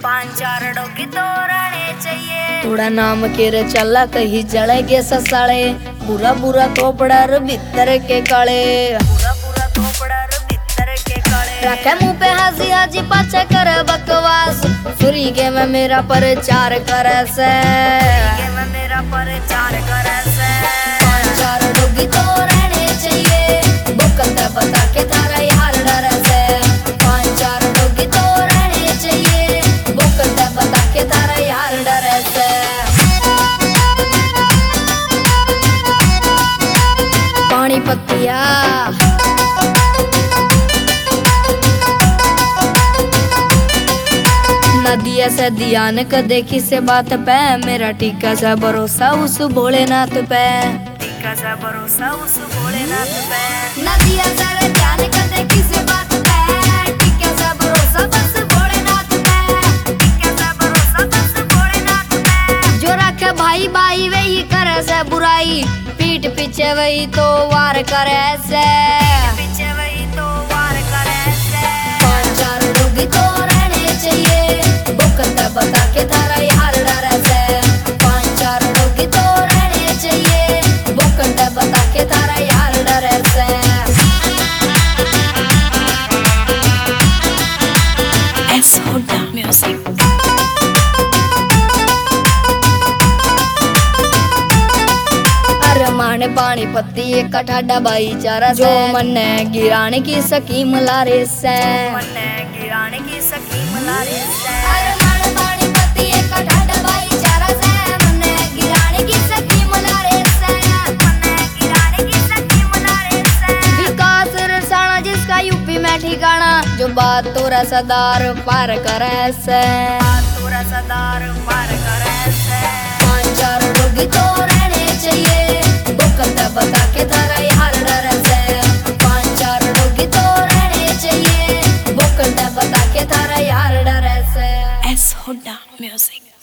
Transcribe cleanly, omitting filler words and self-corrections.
पांच चार डोगी तो रहने चाहिए। थोड़ा नाम के रे चला कहीं जड़ेगे ससाले, बुरा बुरा थोपड़ा रे भीतर के काले, पूरा पूरा थोपड़ा रे भीतर के काले। रखे मुंह पे हंसी हाजी पाछे करे बकवास, फ्री के में मेरा प्रचार करे से, के में मेरा प्रचार करे से। पांच चार डोगी तो रहने चाहिए, बुकल बता के तारा यार डर से। पांच चार डोगी तो रहने चाहिए, बुकल बता के तारा यार डर से। पानी पत्तिया नदिया से ध्यान क देखी से बात पे, मेरा टीका सा भरोसा उस भोलेनाथ पे, टीका सा भरोसा उस भोलेनाथ पे। नदिया से ध्यान क देखी से बात पे, टीका सा भरोसा बस भोलेनाथ पे, टीका सा भरोसा बस भोलेनाथ पे। जो रखे भाई भाई वही करे से बुराई, पीठ पीछे वही तो वार करे से, पीछे वही तो वार करे से। पांच चार डोगी तो रहने चाहिए, बुकल बता के तारा यार डर से। पांच चार डोगी तो रहने चाहिए, बुकल बता के तारा यार डर से। S Hooda music. माने पानी पत्ती एक ठाडा भाईचारा जो मन्ने गिराने की स्कीम लारे से, मन्ने गिराने की स्कीम लारे से। अरे माने पानी पत्ती एक ठाडा भाईचारा से, मन्ने गिराने की स्कीम लारे से, मन्ने गिराने की स्कीम लारे से। विकास रसाना जिसका यूपी में ठिकाना, जो बात तोरा सदार पार करे से, तोरा सदार पार करे से। पांच चार डोगी तो रहने चाहिए, बता के तारा यार डर से। पांच चार डोगी तो रहने चाहिए, बुकल बता के तारा यार डर से। S Hooda music.